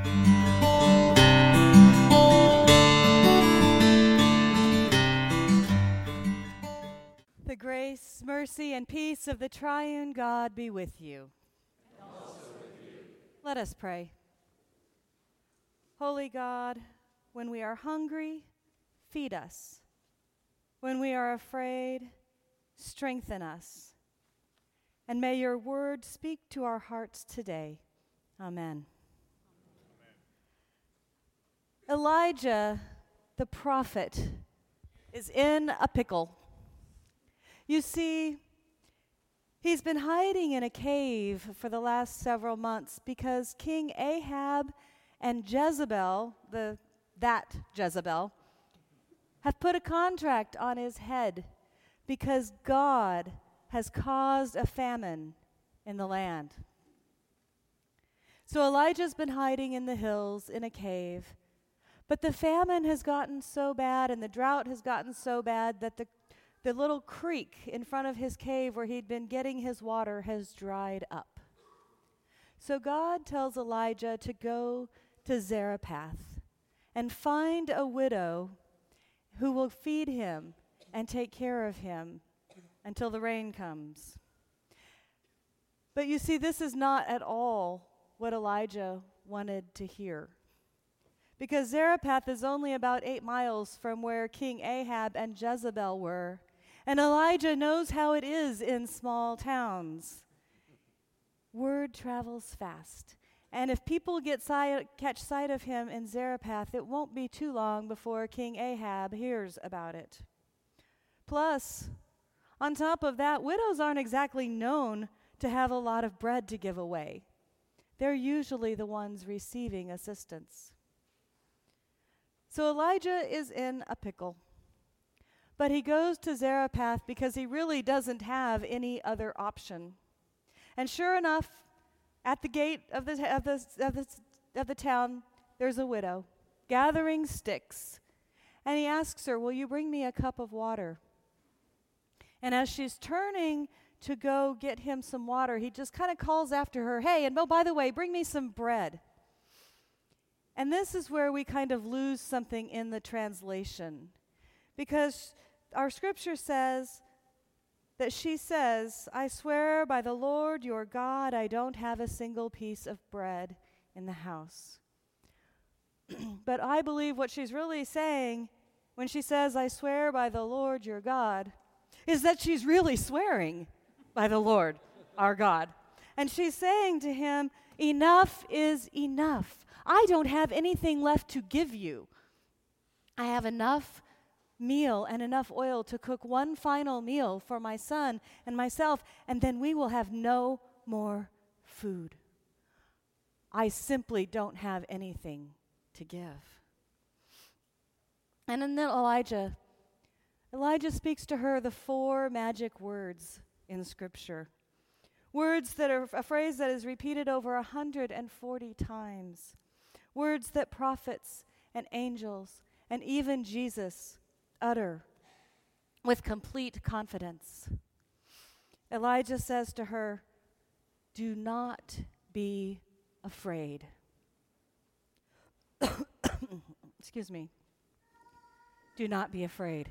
The grace, mercy, and peace of the triune God be with you. And also with you. Let us pray. Holy God, when we are hungry, feed us. When we are afraid, strengthen us. And may your word speak to our hearts today. Amen. Elijah, the prophet, is in a pickle. You see, he's been hiding in a cave for the last several months because King Ahab and Jezebel, that Jezebel, have put a contract on his head because God has caused a famine in the land. So Elijah's been hiding in the hills in a cave, but the famine has gotten so bad and the drought has gotten so bad that the little creek in front of his cave where he'd been getting his water has dried up. So God tells Elijah to go to Zarephath and find a widow who will feed him and take care of him until the rain comes. But you see, this is not at all what Elijah wanted to hear. Because Zarephath is only about 8 miles from where King Ahab and Jezebel were. And Elijah knows how it is in small towns. Word travels fast. And if people catch sight of him in Zarephath, it won't be too long before King Ahab hears about it. Plus, on top of that, widows aren't exactly known to have a lot of bread to give away. They're usually the ones receiving assistance. So Elijah is in a pickle. But he goes to Zarephath because he really doesn't have any other option. And sure enough, at the gate of the town, there's a widow gathering sticks. And he asks her, "Will you bring me a cup of water?" And as she's turning to go get him some water, he just kind of calls after her, "Hey, and oh, by the way, bring me some bread." And this is where we kind of lose something in the translation. Because our scripture says that she says, "I swear by the Lord your God, I don't have a single piece of bread in the house." But I believe what she's really saying when she says, "I swear by the Lord your God," is that she's really swearing by the Lord our God. And she's saying to him, "Enough is enough. I don't have anything left to give you. I have enough meal and enough oil to cook one final meal for my son and myself, and then we will have no more food. I simply don't have anything to give." And then Elijah speaks to her the 4 magic words in Scripture. Words that are a phrase that is repeated over 140 times. Words that prophets and angels and even Jesus utter with complete confidence. Elijah says to her, "Do not be afraid." Excuse me. Do not be afraid.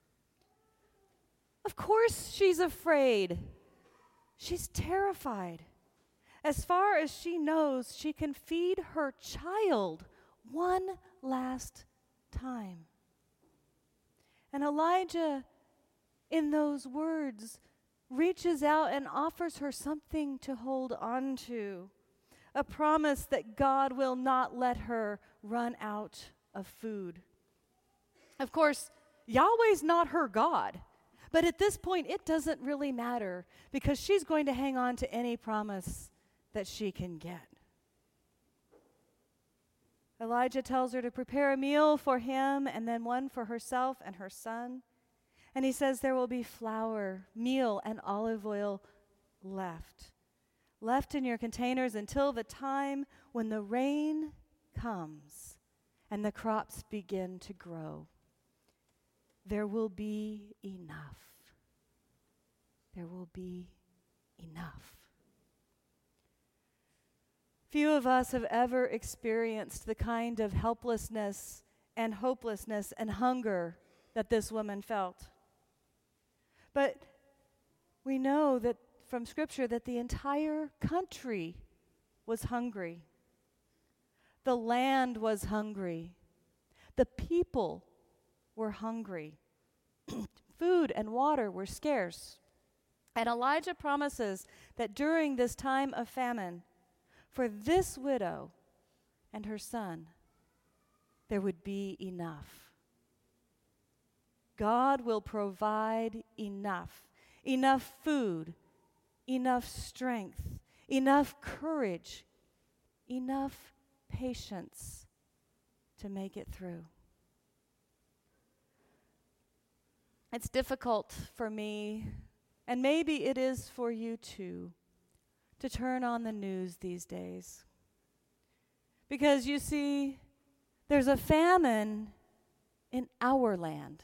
Of course she's afraid. She's terrified. As far as she knows, she can feed her child one last time. And Elijah, in those words, reaches out and offers her something to hold on to, a promise that God will not let her run out of food. Of course, Yahweh's not her God, but at this point it doesn't really matter because she's going to hang on to any promise that she can get. Elijah tells her to prepare a meal for him and then one for herself and her son. And he says there will be flour, meal, and olive oil left in your containers until the time when the rain comes and the crops begin to grow. There will be enough. There will be enough. Few of us have ever experienced the kind of helplessness and hopelessness and hunger that this woman felt. But we know that from Scripture that the entire country was hungry. The land was hungry. The people were hungry. Food and water were scarce. And Elijah promises that during this time of famine, for this widow and her son, there would be enough. God will provide enough food, enough strength, enough courage, enough patience to make it through. It's difficult for me, and maybe it is for you too, to turn on the news these days. Because you see, there's a famine in our land.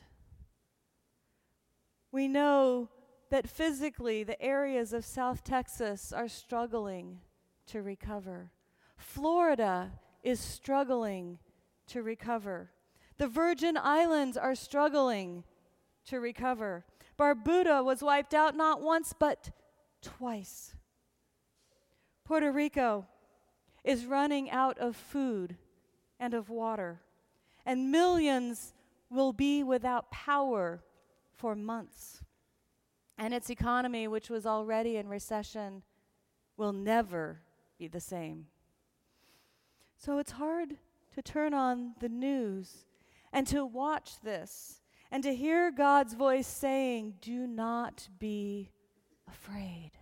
We know that physically the areas of South Texas are struggling to recover. Florida is struggling to recover. The Virgin Islands are struggling to recover. Barbuda was wiped out not once but twice. Puerto Rico is running out of food and of water, and millions will be without power for months. And its economy, which was already in recession, will never be the same. So it's hard to turn on the news and to watch this and to hear God's voice saying, "Do not be afraid."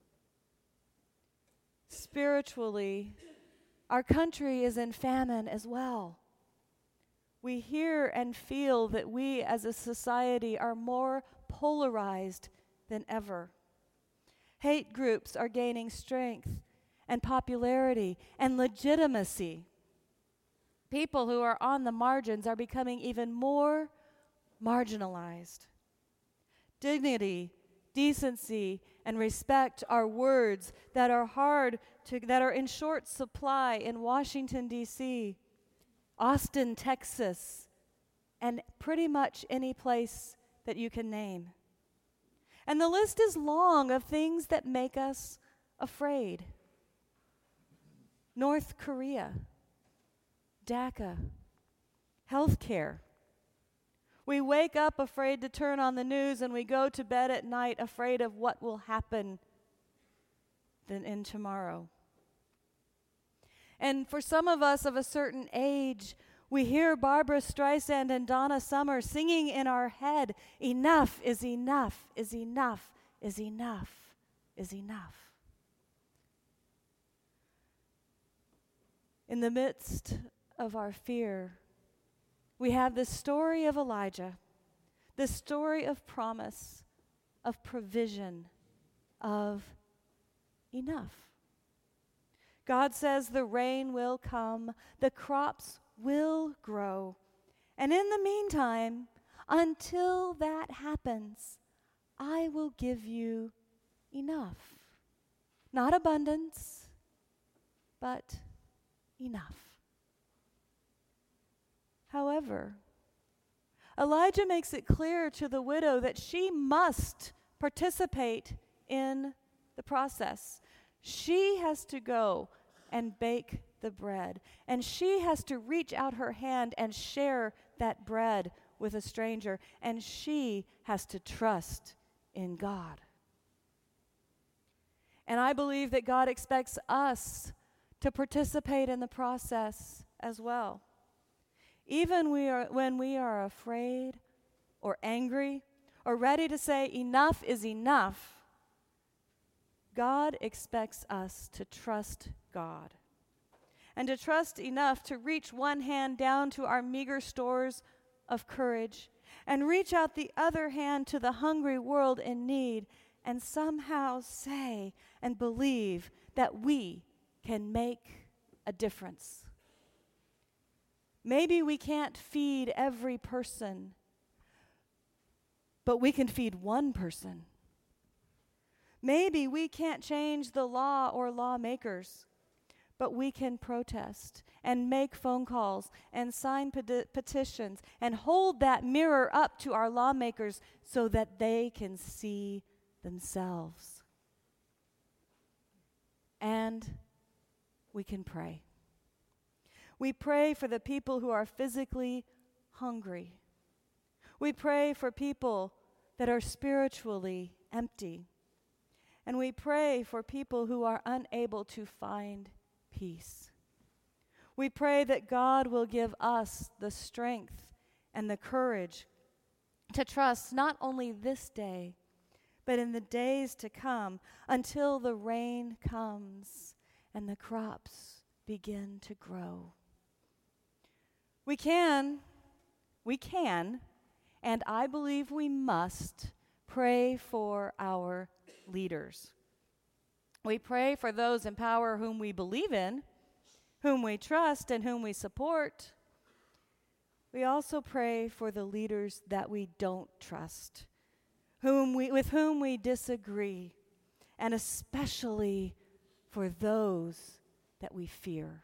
Spiritually, our country is in famine as well. We hear and feel that we as a society are more polarized than ever. Hate groups are gaining strength and popularity and legitimacy. People who are on the margins are becoming even more marginalized. Dignity, decency, and respect are words that are in short supply in Washington, D.C., Austin, Texas, and pretty much any place that you can name. And the list is long of things that make us afraid. North Korea, DACA, healthcare. We wake up afraid to turn on the news, and we go to bed at night afraid of what will happen in tomorrow. And for some of us of a certain age, we hear Barbra Streisand and Donna Summer singing in our head, "Enough is enough, is enough, is enough, is enough." In the midst of our fear, we have the story of Elijah, the story of promise, of provision, of enough. God says the rain will come, the crops will grow. And in the meantime, until that happens, I will give you enough. Not abundance, but enough. However, Elijah makes it clear to the widow that she must participate in the process. She has to go and bake the bread, and she has to reach out her hand and share that bread with a stranger, and she has to trust in God. And I believe that God expects us to participate in the process as well. Even when we are afraid or angry or ready to say enough is enough, God expects us to trust God and to trust enough to reach one hand down to our meager stores of courage and reach out the other hand to the hungry world in need and somehow say and believe that we can make a difference. Maybe we can't feed every person, but we can feed one person. Maybe we can't change the law or lawmakers, But we can protest and make phone calls and sign petitions and hold that mirror up to our lawmakers so that they can see themselves. And we can pray. We pray for the people who are physically hungry. We pray for people that are spiritually empty. And we pray for people who are unable to find peace. We pray that God will give us the strength and the courage to trust not only this day, but in the days to come until the rain comes and the crops begin to grow. We can, and I believe we must pray for our leaders. We pray for those in power whom we believe in, whom we trust, and whom we support. We also pray for the leaders that we don't trust, with whom we disagree, and especially for those that we fear.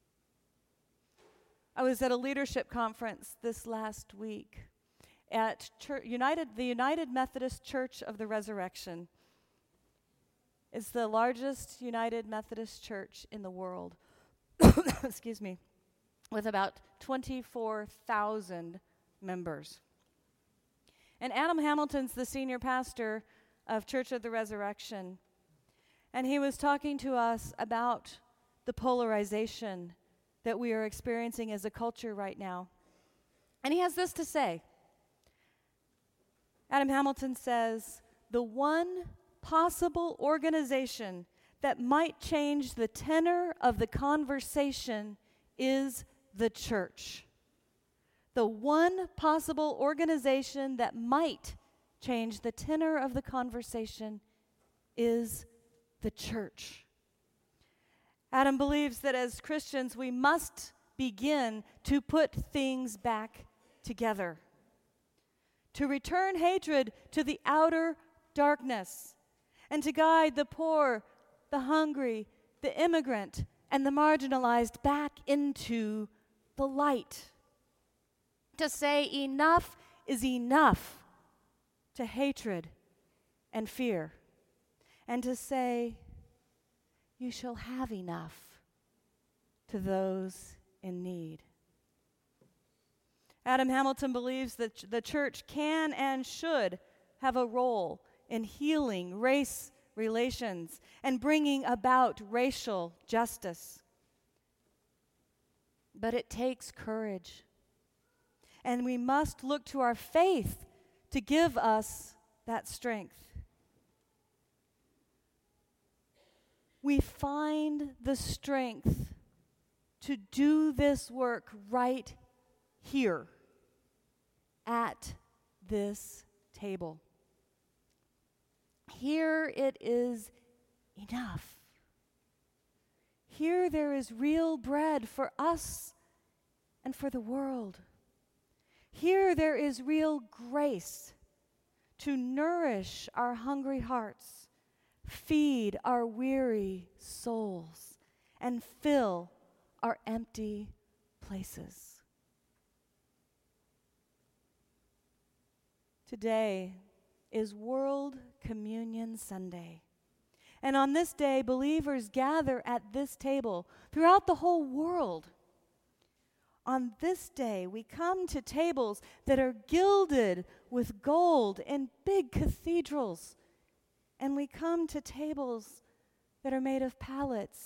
I was at a leadership conference this last week at the United Methodist Church of the Resurrection. It's the largest United Methodist church in the world, excuse me, with about 24,000 members. And Adam Hamilton's the senior pastor of Church of the Resurrection, and he was talking to us about the polarization that we are experiencing as a culture right now. And he has this to say. Adam Hamilton says, the one possible organization that might change the tenor of the conversation is the church. The one possible organization that might change the tenor of the conversation is the church. Adam believes that as Christians we must begin to put things back together, to return hatred to the outer darkness, and to guide the poor, the hungry, the immigrant, and the marginalized back into the light. To say enough is enough to hatred and fear, and to say you shall have enough to those in need. Adam Hamilton believes that the church can and should have a role in healing race relations and bringing about racial justice. But it takes courage. And we must look to our faith to give us that strength. We find the strength to do this work right here at this table. Here it is enough. Here there is real bread for us and for the world. Here there is real grace to nourish our hungry hearts, feed our weary souls, and fill our empty places. Today is World Communion Sunday. And on this day, believers gather at this table throughout the whole world. On this day, we come to tables that are gilded with gold in big cathedrals. And we come to tables that are made of pallets